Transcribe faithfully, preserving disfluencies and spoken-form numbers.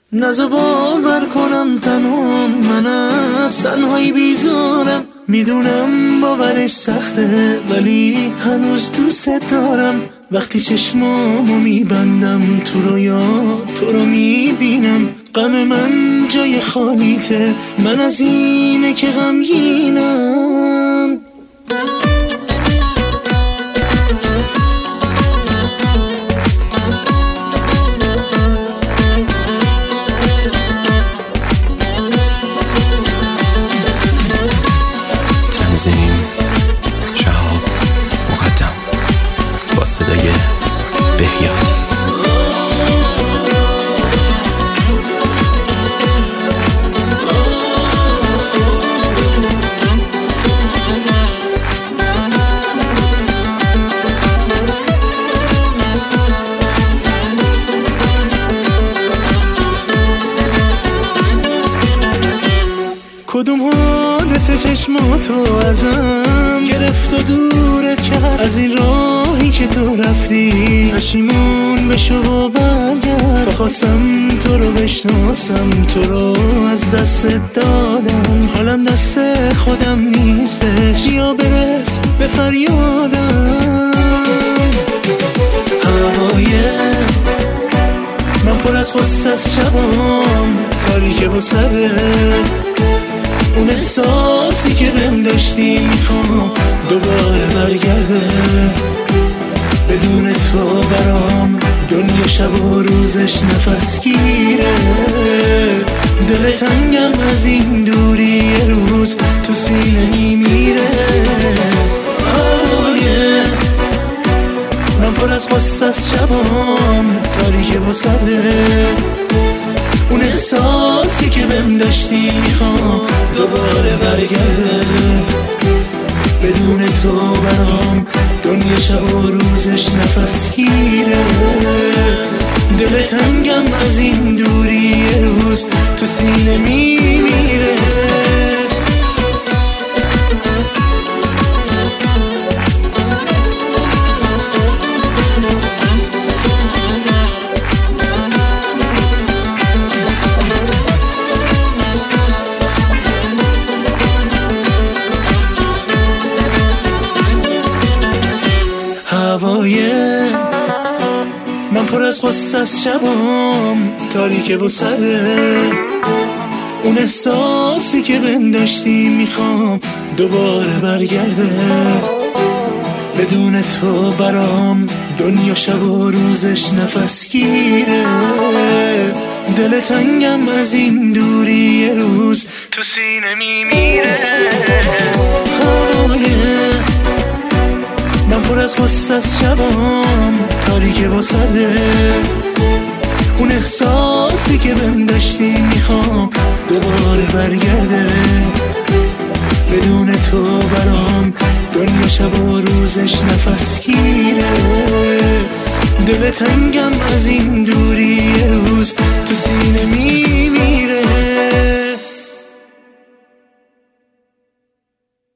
نزا باور کنم تنها من از تنهایی بیزارم، میدونم باورش سخته ولی هنوز دوست دارم. وقتی چشمامو میبندم تو رویا تو رو میبینم، غم من جای خالیته، من از اینه که غمگینم. تنظیم شهاب مقدم با صدای بهیاد. کدوم حادثه چشماتو ازم گرفت و دورت کرد از این راهی که تو رفتی؟ پشیمون بشو و برگرد، خواستم تو رو بشناسم، تو رو از دستت دادم، حالم دست خودم نیستش یا برس به فریادم. هوای من پر از غصه از شبام تاریکه و سره، اون احساسی که بهم داشتی میخوام دوباره برگرده. بدون تو برام دنیا شب و روزش نفس گیره، دل تنگم از این دوری یه روز تو سینه میمیره. آیه من پر از غصه از شبام تاریکه و سره، اون احساسی که بهم داشتی میخوام دوباره برگرده. بدون تو برام دنیا شب و روزش نفس گیره، دل تنگم از این دوری یه روز تو سینه میمیره. هوای من پر از غصه از شبام تاریکه و سره، اون احساسی که بهم داشتی میخوام دوباره برگرده. بدون تو برام دنیا شب و روزش نفس گیره، دل تنگم از این دوری یه روز تو سینه میمیره. من پر از غصه از شبام تاریکه و سره، اون احساسی که بهم داشتی میخوام دوباره برگرده. بدون تو برام دنیا شب و روزش نفس گیره، دل تنگم از این دوری یه روز تو سینه میمیره.